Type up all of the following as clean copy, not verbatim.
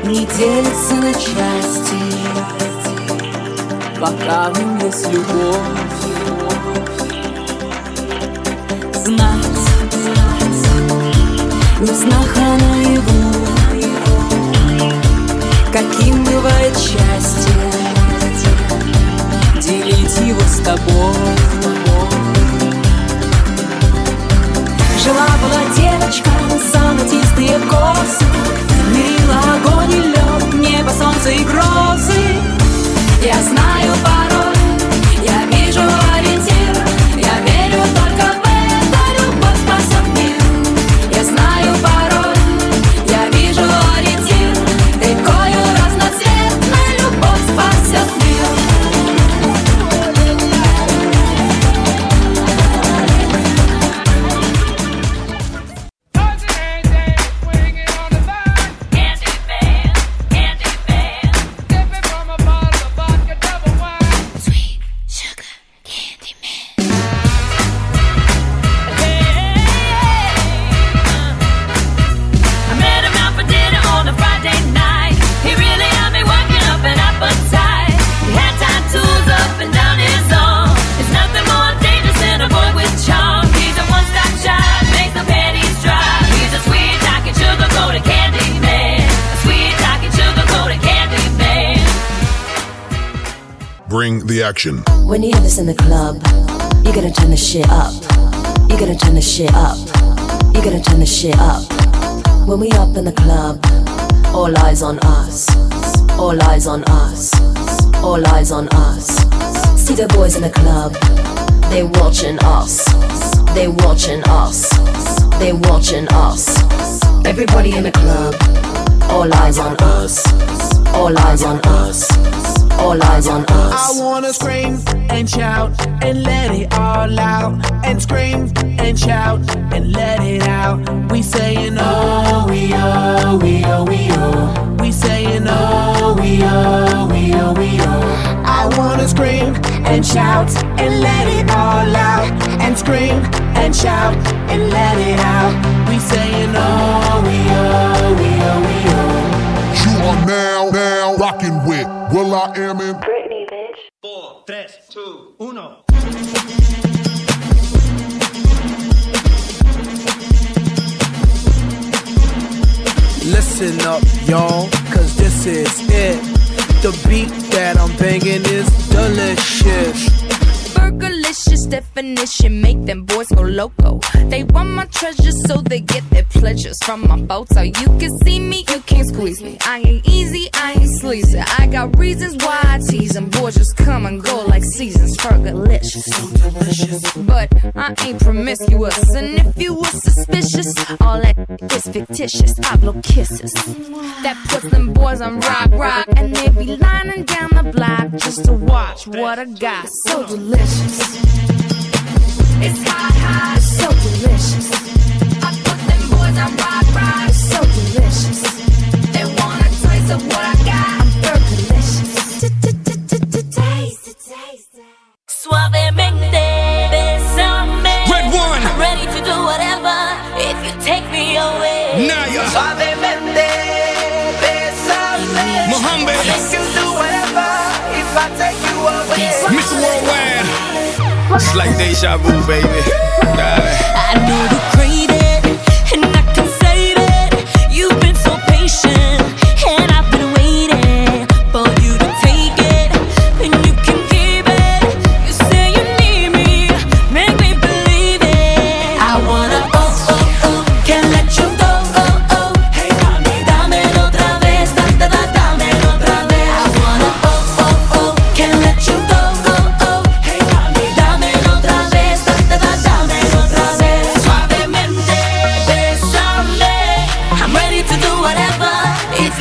не делится на части, пока в нем есть любовь. Знать, не в снах, а наяву, каким бывает счастье, делить его с тобой. Жила-была девочка, золотистые косы, мерила огонь и лед, небо, солнце и грозы. Я знаю пароль, я вижу ориентир, я верю только в это, любовь спасет мир. Я знаю пароль, я вижу ориентир, рекою разноцветной любовь спасет мир. Bring the action. When you have this in the club, you gotta turn the shit up. You gotta turn the shit up. You gotta turn the shit up. When we up in the club, all eyes on us. All eyes on us. All eyes on us. See the boys in the club, they watching us. They watching us. They watching us. Everybody in the club, all eyes on us. All eyes on us. All eyes on us. I wanna scream and shout and let it all out. And scream and shout and let it out. We saying oh, we oh, we oh, we oh. We saying oh, we oh, we oh, we oh. I wanna scream and shout and let it all out. And scream and shout and let it out. We saying oh, we oh, we oh, we oh. You are now rocking with Will I Am in Britney, bitch. 4, 3, 2, 1. Listen up, y'all, cause this is it. The beat that I'm banging is delicious. Burgerlicious definition, make them boys go loco. They want my treasures so they get their pleasures from my photo. You can see me, you can't squeeze me. I ain't easy, I ain't sleazy. I got reasons why I tease them. Boys just come and go like seasons. Burgerlicious, so delicious. But I ain't promiscuous, and if you were suspicious, all that is fictitious. I blow kisses that puts them boys on rock, and they be lining down the block just to watch what I got. So delicious. It's hot, it's so delicious. I put them boys on rock, it's so delicious. They want a taste of what I got. I'm burgerlicious. Taste. Suavemente, besame. Red one. I'm ready to do whatever if you take me away. Naya. Suavemente, besame. Mohammed. I can do whatever if I take you away. Mr. Worldwide. It's like deja vu, baby. Darling. I know you crave it, and I can save it. You've been so patient, and I've been waiting for you to take it, and you can keep it. You say you need me, make me believe it. I wanna can't let you go, Hey, mami, dámelo otra vez, dámelo otra vez. I wanna can't let you go, Hey, mami, dámelo otra vez, dámelo otra vez. Suavemente, besame. I'm ready to do whatever if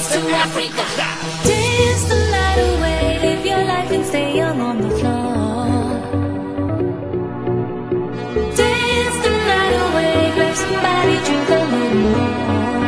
to Africa. Dance the night away, live your life and stay young on the floor. Dance the night away, grab somebody, drink a little more.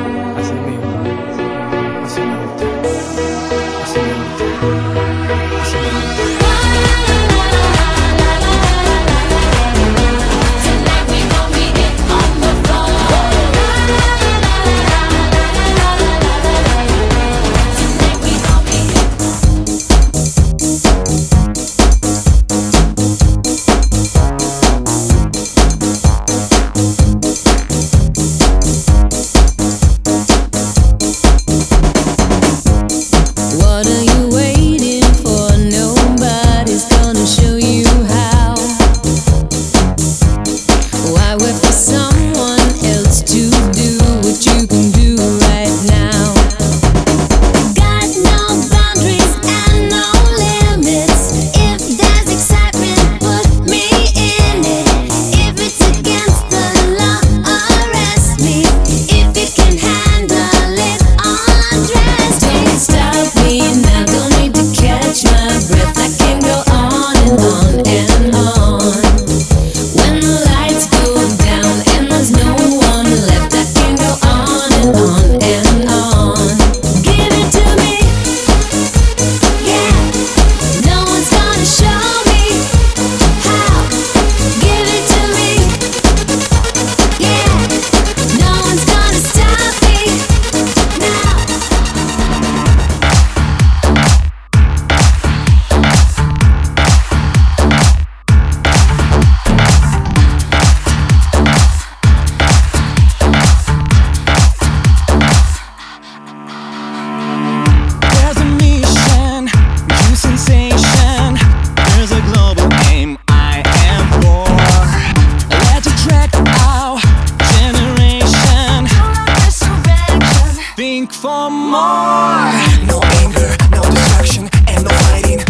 For more. No anger, no distraction, and no fighting.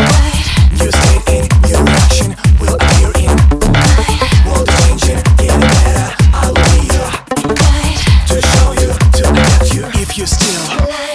New state in, new reaction will appear in. World changing, getting better. I'll be your guide to show you, to adapt you. If you still